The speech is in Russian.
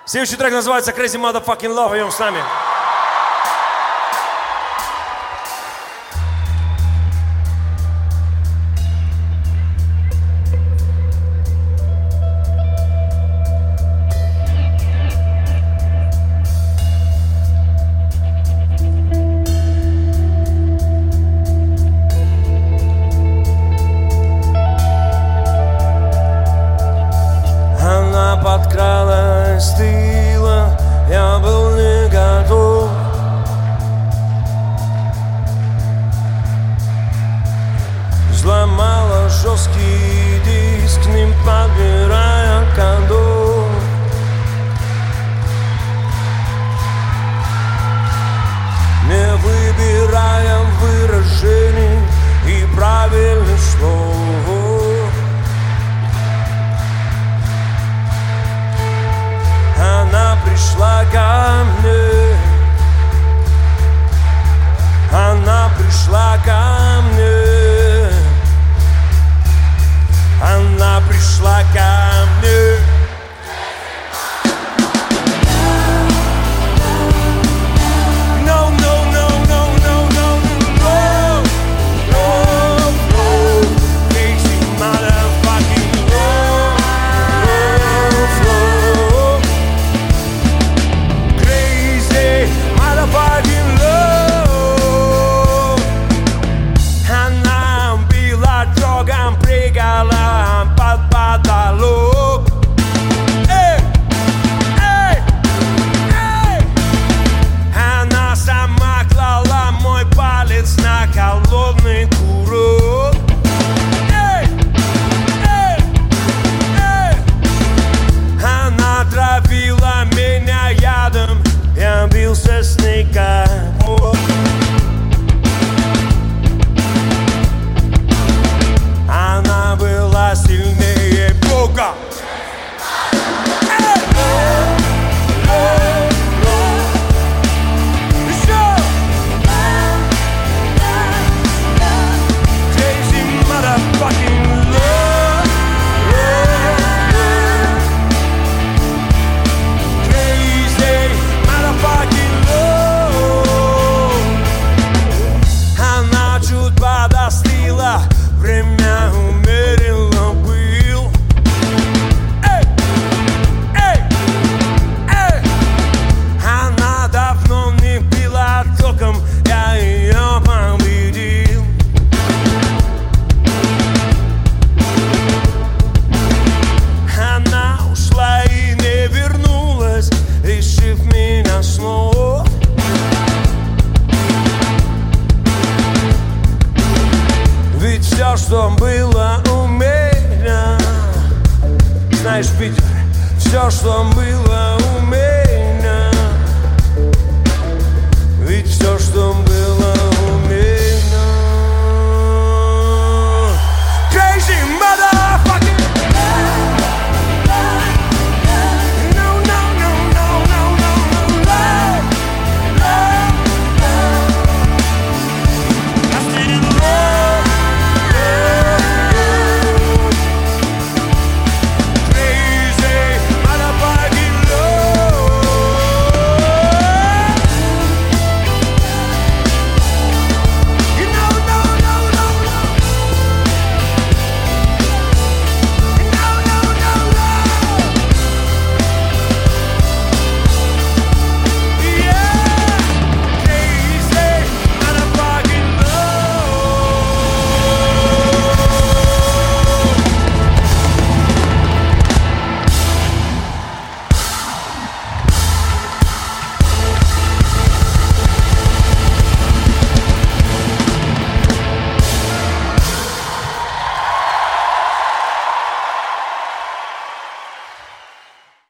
Следующий трек называется Crazy Motherfucking Love. Идем с нами. Подкралась с тыла, я был не готов. Взломала жесткий диск, не подбирая кодов. Не выбирая выражений и правильных слов. Она пришла ко мне, она пришла ко мне, она пришла ко мне. Она была сильнее Бога. Время умеренно был. Она давно не била током, я ее победил. Она ушла и не вернулась, решив меня снова. Ведь все, что было у меня, знаешь, Питер, все, что было у меня, ведь все, что